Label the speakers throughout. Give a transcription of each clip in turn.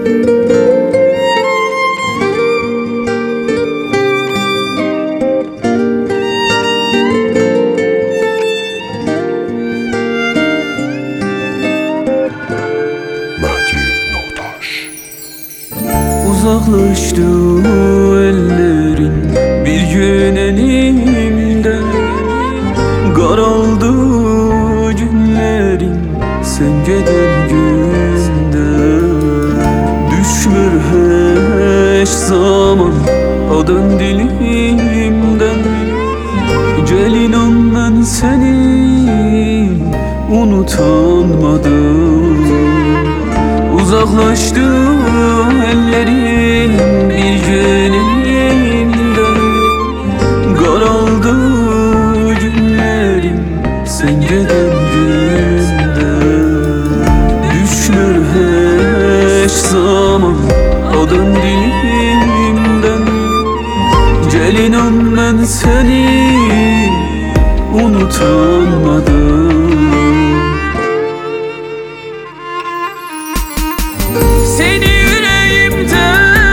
Speaker 1: Uzaklaştı ellerin bir gün elimden, karaldı günlerin sen giden günde. Düşmür hiç zaman adın dilimden, Celinan ben seni unutanmadım. Uzaklaştı ellerin bir gün elimden, karaldı günlerin sen giden günde. Düşmür hiç zaman adın dilimden, Celinan ben seni unutanmadım. Seni yüreğimde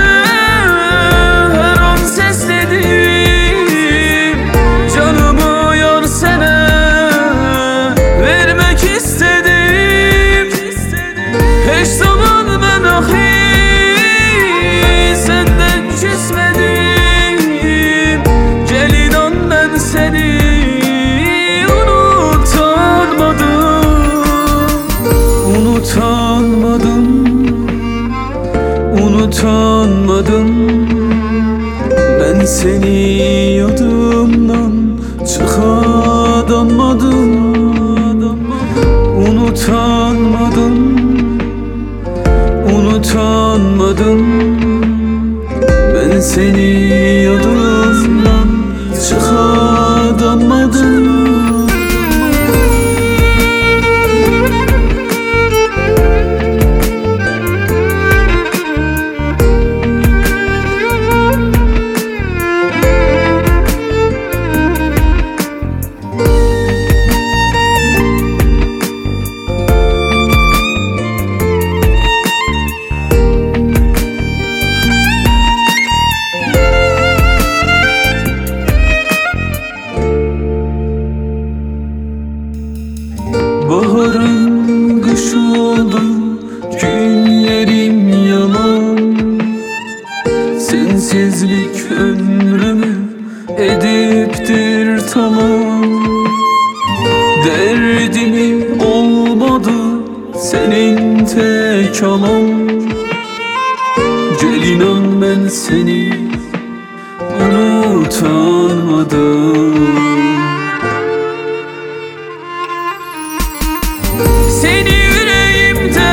Speaker 1: her an sesledim, canımı yar sana vermek istedim. Hiç zaman ben ahi senden küsmedim. Celinan ben seni unutanmadım. Unutanmadım, ben seni yadımdan çıkaramadım. Unutanmadım, unutanmadım, ben seni yadımdan çıkaramadım. Baharım kış oldu, günlerim yalan. Sensizlik ömrümü ediptir tamam. Derdimi olmadı senin tek alan. Celinan ben seni unutanmadım. Seni yüreğimde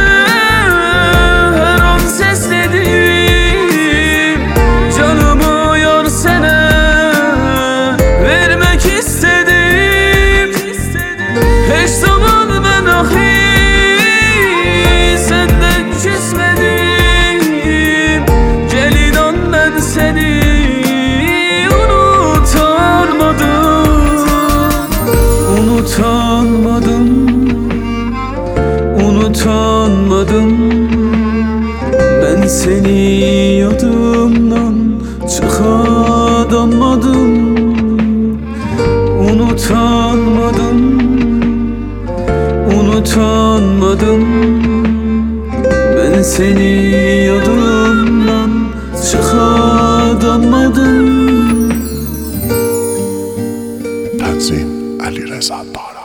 Speaker 1: her an sesledim, canımı yar sana vermek istedim. Hiç zaman ben ahi senden küsmedim. Celinan ben seni unutanmadım. Unutanmadım, unutanmadım, ben seni yadımdan çıkaramadım. Unutanmadım, unutanmadım, ben seni yadımdan çıkaramadım.
Speaker 2: Tanzim Ali Reza Bara.